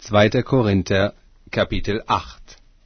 2. Korinther, Kapitel 8.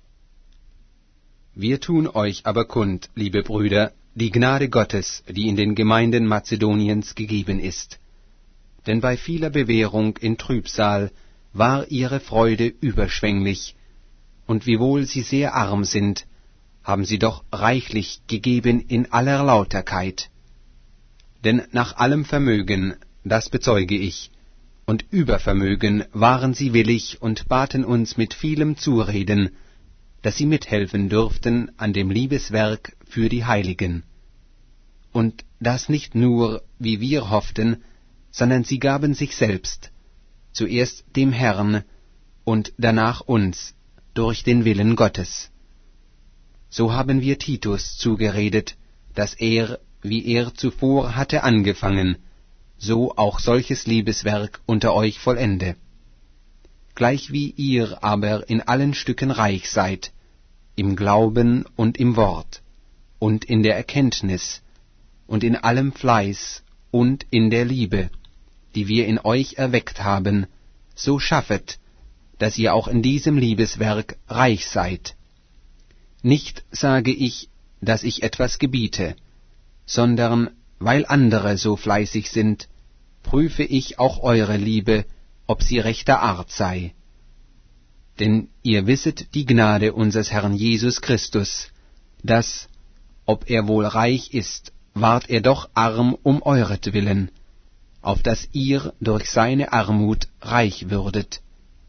Wir tun euch aber kund, liebe Brüder, die Gnade Gottes, die in den Gemeinden Mazedoniens gegeben ist. Denn bei vieler Bewährung in Trübsal war ihre Freude überschwänglich, und wiewohl sie sehr arm sind, haben sie doch reichlich gegeben in aller Lauterkeit. Denn nach allem Vermögen, das bezeuge ich, und Übervermögen waren sie willig und baten uns mit vielem Zureden, dass sie mithelfen dürften an dem Liebeswerk für die Heiligen. Und das nicht nur, wie wir hofften, sondern sie gaben sich selbst, zuerst dem Herrn und danach uns, durch den Willen Gottes. So haben wir Titus zugeredet, dass er, wie er zuvor hatte angefangen, so auch solches Liebeswerk unter euch vollende. Gleichwie ihr aber in allen Stücken reich seid, im Glauben und im Wort, und in der Erkenntnis, und in allem Fleiß, und in der Liebe, die wir in euch erweckt haben, so schaffet, dass ihr auch in diesem Liebeswerk reich seid. Nicht sage ich, dass ich etwas gebiete, sondern weil andere so fleißig sind, prüfe ich auch eure Liebe, ob sie rechter Art sei. Denn ihr wisset die Gnade unseres Herrn Jesus Christus, dass, ob er wohl reich ist, ward er doch arm um euretwillen, auf dass ihr durch seine Armut reich würdet.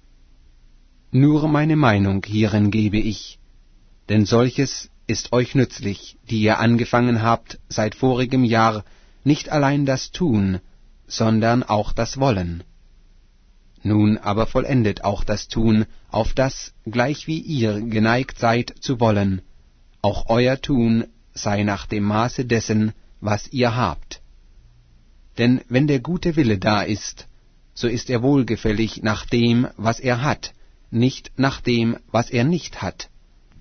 Nur meine Meinung hierin gebe ich, denn solches ist euch nützlich, die ihr angefangen habt seit vorigem Jahr, nicht allein das Tun, sondern auch das Wollen. Nun aber vollendet auch das Tun, auf das, gleich wie ihr geneigt seid zu wollen, auch euer Tun sei nach dem Maße dessen, was ihr habt. Denn wenn der gute Wille da ist, so ist er wohlgefällig nach dem, was er hat, nicht nach dem, was er nicht hat.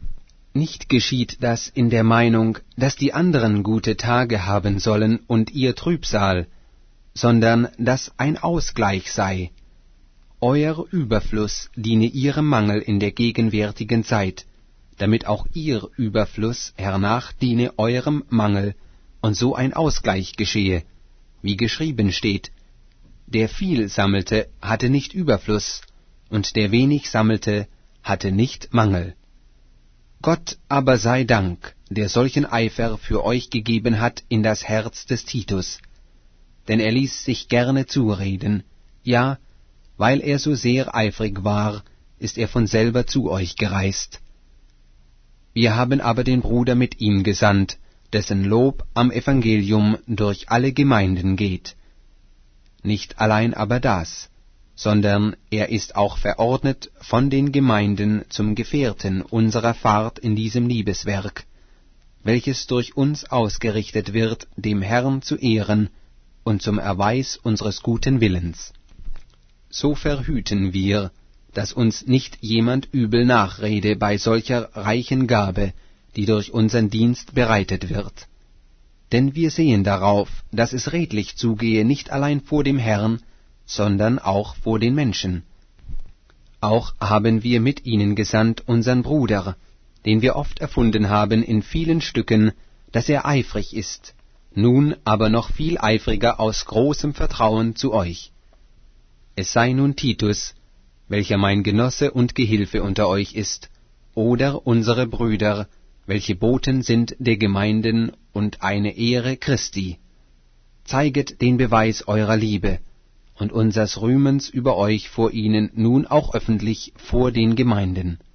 Nicht geschieht das in der Meinung, dass die anderen gute Tage haben sollen und ihr Trübsal, sondern dass ein Ausgleich sei. Euer Überfluss diene ihrem Mangel in der gegenwärtigen Zeit, damit auch ihr Überfluss hernach diene eurem Mangel, und so ein Ausgleich geschehe, wie geschrieben steht, der viel sammelte, hatte nicht Überfluss, und der wenig sammelte, hatte nicht Mangel. Gott aber sei Dank, der solchen Eifer für euch gegeben hat in das Herz des Titus, denn er ließ sich gerne zureden, ja, weil er so sehr eifrig war, ist er von selber zu euch gereist. Wir haben aber den Bruder mit ihm gesandt, dessen Lob am Evangelium durch alle Gemeinden geht. Nicht allein aber das, sondern er ist auch verordnet von den Gemeinden zum Gefährten unserer Fahrt in diesem Liebeswerk, welches durch uns ausgerichtet wird, dem Herrn zu Ehren und zum Erweis unseres guten Willens. So verhüten wir, dass uns nicht jemand übel nachrede bei solcher reichen Gabe, die durch unseren Dienst bereitet wird. Denn wir sehen darauf, dass es redlich zugehe nicht allein vor dem Herrn, sondern auch vor den Menschen. Auch haben wir mit ihnen gesandt unseren Bruder, den wir oft erfunden haben in vielen Stücken, dass er eifrig ist, nun aber noch viel eifriger aus großem Vertrauen zu euch. Es sei nun Titus, welcher mein Genosse und Gehilfe unter euch ist, oder unsere Brüder, welche Boten sind der Gemeinden und eine Ehre Christi. Zeiget den Beweis eurer Liebe und unsers Rühmens über euch vor ihnen nun auch öffentlich vor den Gemeinden.